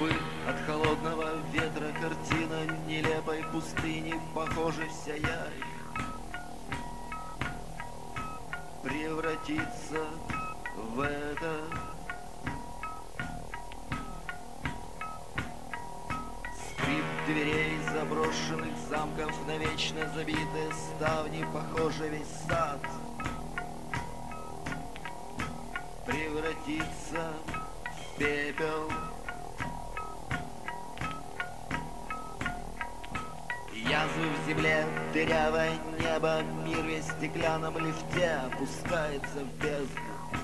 пыль от холодного ветра, картина нелепой пустыни, похоже, вся ярь превратится в это. Скрип дверей заброшенных замков, навечно забитые ставни, похоже, весь сад превратится в пепел. Язвы в земле, дырявое небо, мир весь в стеклянном лифте опускается в бездну.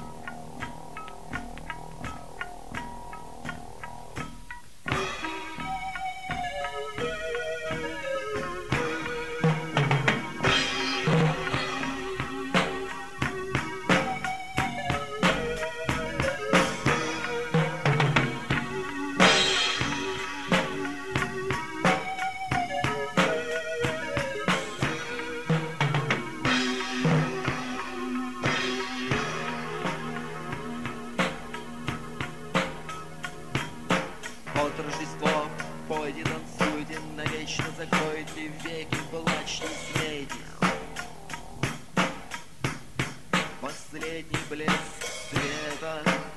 Вот Рождество, пойди танцуйте, навечно закройте веки, плачь, не смейтесь. Последний блеск света